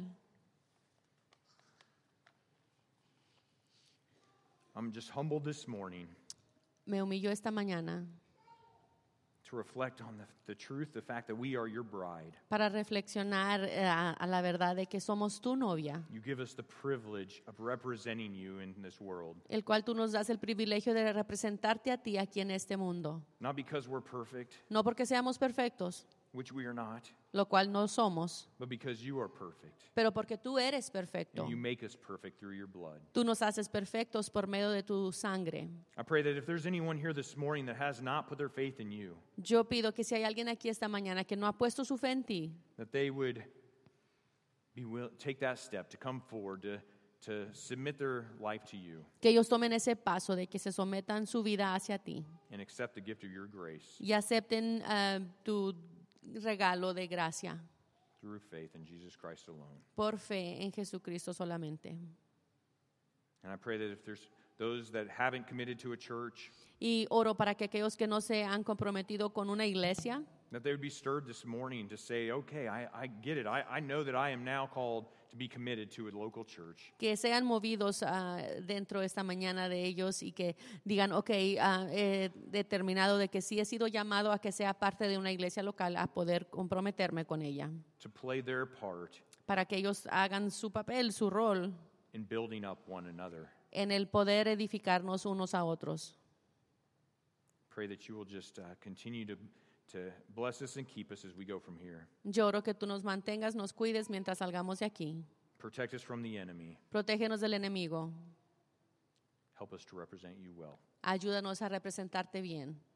I'm just humbled this morning me humillo esta mañana to reflect on the truth, the fact that we are your bride. para reflexionar a la verdad de que somos tu novia, You give us the privilege of representing you in this world. el cual tú nos das el privilegio de representarte a ti aquí en este mundo. Not because we're perfect, No porque seamos perfectos, which we are not, lo cual no somos, but because you are perfect. pero porque tú eres perfecto. And you make us perfect through your blood. Tú nos haces perfectos por medio de tu sangre. I pray that if there's anyone here this morning that has not put their faith in you, Yo pido que si hay alguien aquí esta mañana que no ha puesto su fe en ti, that they would take that step to come forward, to submit their life to you que ellos tomen ese paso de que se sometan su vida hacia ti and accept the gift of your grace y acepten tu regalo de gracia through faith in Jesus Christ alone. por fe en Jesucristo solamente. And I pray that if there's those that haven't committed to a church, Y oro para que aquellos que no se han comprometido con una iglesia, that they would be stirred this morning to say, okay, I get it. I know that I am now called to be committed to a local church. que sean movidos dentro esta mañana de ellos y que digan, ok, he determinado de que sí he sido llamado a que sea parte de una iglesia local, a poder comprometerme con ella, To play their part para que ellos hagan su papel, su rol in building up one another. en el poder edificarnos unos a otros. Pray that you will just continue to bless us and keep us as we go from here. Yo oro que tú nos mantengas, nos cuides mientras salgamos de aquí. Protect us from the enemy. Protégenos del enemigo. Help us to represent you well. Ayúdanos a representarte bien.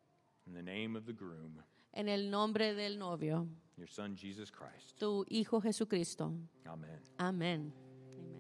In the name of the groom, En el nombre del novio, your son Jesus Christ. tu Hijo Jesucristo. Amen. Amén.